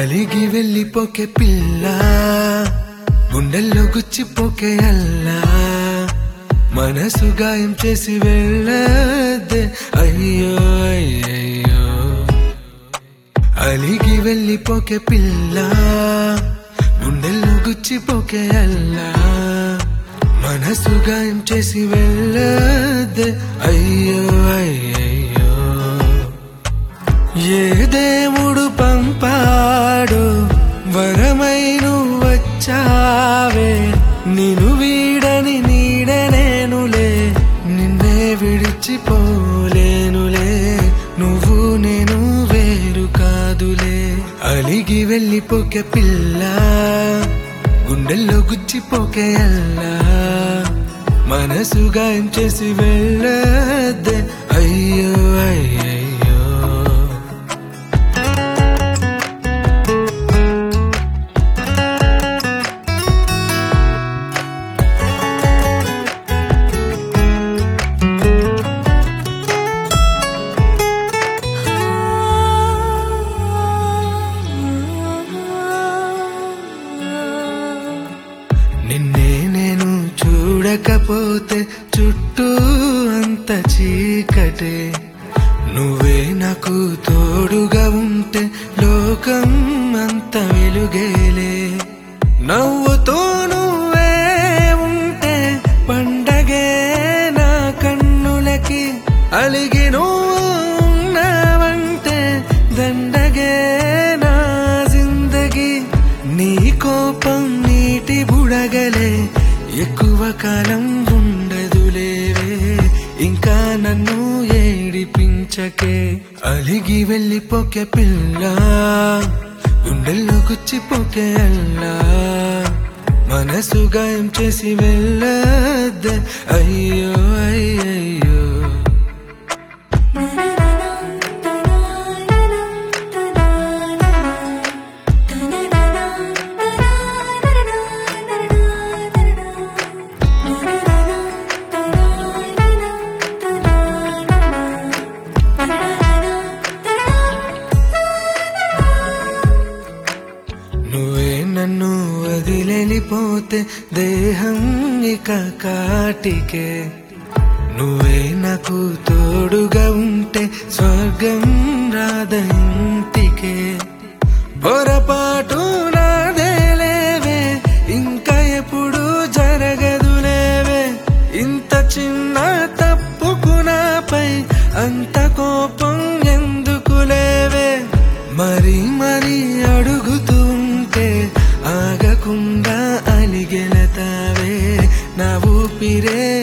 అలిగి వెళ్ళిపోకే పిల్ల, గుండెల్లో గుచ్చిపోకే అల్లా, మనసు గాయం చేసి వెళ్ళద్దే అయ్యో అయ్యయ్యో. అలిగి వెళ్ళిపోకే పిల్ల, గుండెల్లో గుచ్చిపోకే అల్లా, మనసు గాయం చేసి వెళ్ళద్దే అయ్యో అయ్యయ్యో. ఏ దేవుడు పంపాడు వరమై నువ్వు వచ్చావే, నిన్ను వీడని నీడనేనులే, నిన్నే విడిచిపోలేనులే, నువ్వు నేను వేరు కాదులే. అలిగి వెళ్ళిపోకే పిల్ల, గుండెల్లో గుచ్చిపోకే అల్లా, మనసు గాయం చేసి వెళ్ళద్దే అయ్యో అయ్యయ్యో. నిన్నే నేను చూడకపోతే చుట్టూ అంత చీకటే, నువ్వే నాకు తోడుగా ఉంటే లోకం అంత వెలుగేలే. నవ్వుతో నువ్వే ఉంటే పండగే నా కన్నులకి, అలిగి నువ్వు ఉన్నావంటే దండగే నా జిందగీ. నీ కోపం నీటి బుడగలే, ఎక్కువ కాలం ఉండదులేవే, ఇంకా నన్ను ఏడిపించకే. అలిగి వెళ్ళిపోకే పిల్ల, గుండెల్లో గుచ్చిపోకే అల్లా, మనసు గాయం చేసి వెళ్ళద్దే అయ్యో అయ్యయ్యో. నువ్వే నన్ను వదిలేలిపోతే దేహం ఇక కాటికే, నువ్వే నాకు తోడుగా ఉంటే స్వర్గం రాద ఇంటికే. పొరపాటు నాదేలేవే, ఇంకా ఎప్పుడు జరగదులేవే, ఇంత చిన్న తప్పుకు నాపై అంత కోపం ఎందుకులేవే. మరి మరి అడుగుతుంటే ఆగకుండా అలిగెలతావే, నా ఊపిరే